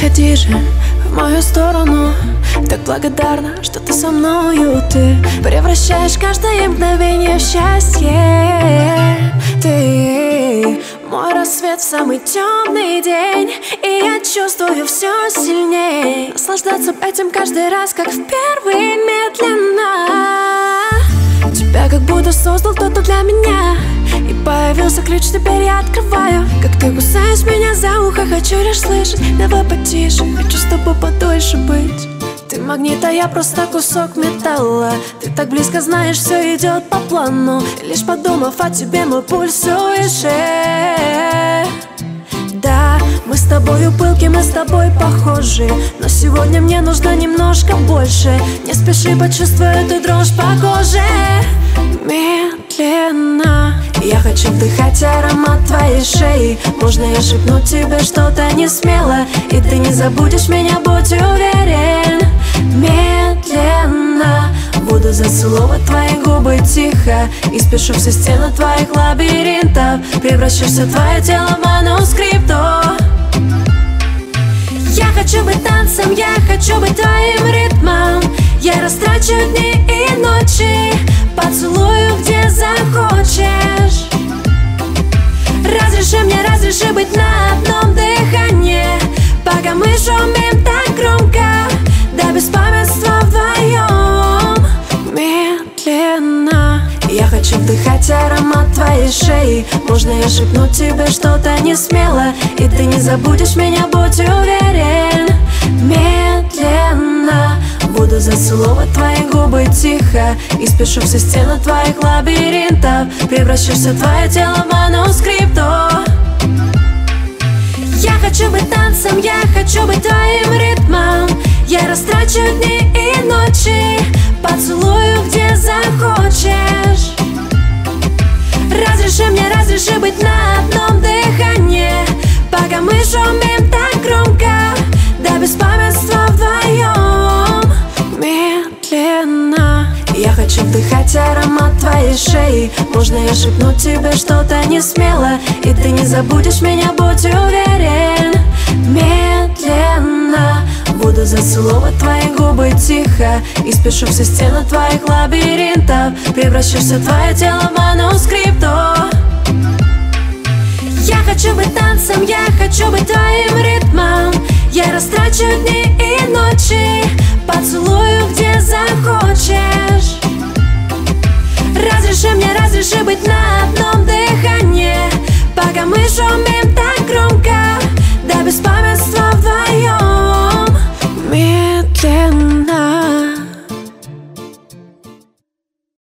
приходи же в мою сторону. Так благодарна, что ты со мною. Ты превращаешь каждое мгновение в счастье. Ты мой рассвет в самый темный день, и я чувствую все сильнее. Наслаждаться этим каждый раз, как в первый, медленно. Тебя как будто создал кто-то для меня, и появился ключ, теперь я открываю. Как ты кусаешь меня за ухо, хочу лишь слышать. Давай потише, хочу с тобой подольше быть. Ты магнит, а я просто кусок металла. Ты так близко, знаешь, все идет по плану. И лишь подумав о тебе, мой пульс выше. Да, мы с тобою пылки, мы с тобой похожи, но сегодня мне нужно немножко больше. Не спеши, почувствуй эту дрожь по коже. Медленно я хочу вдыхать аромат твоей шеи. Можно я шепну тебе что-то не смело, и ты не забудешь меня, будь уверен. Медленно буду зацеловать твои губы тихо, и спешу все стены твоих лабиринтов. Превращаешься твое тело в манускрипту. Я хочу быть танцем, я хочу быть твоим ритмом. Я растрачу дни и ночи, поцелую, где захочешь. Разреши быть на одном дыхании, пока мы шумим так громко, до беспамятства вдвоем. Медленно я хочу вдыхать аромат твоей шеи. Можно я шепну тебе что-то не смело, и ты не забудешь меня, будь уверен. Медленно буду зацеловать твои губы тихо, и спешу все стены твоих лабиринтов. Превращаешься твое тело в манускрипту. Я хочу быть танцем, я хочу быть твоим ритмом. Я растрачу дни и ночи, поцелую, где захочешь. Разреши быть на одном дыхании, пока мы шумим так громко, до беспамятства вдвоем. Медленно я хочу вдыхать аромат твоей шеи. Можно я шепну тебе что-то не смело, и ты не забудешь меня, будь уверен. Медленно буду зацеловать твои губы тихо, и спешу все стены твоих лабиринтов. Превращаешься твое тело в манускрипту. Я хочу быть танцем, я хочу быть твоим ритмом. Я растрачу дни и ночи, поцелую, где захочешь. Разреши быть на одном дыхании, пока мы шумим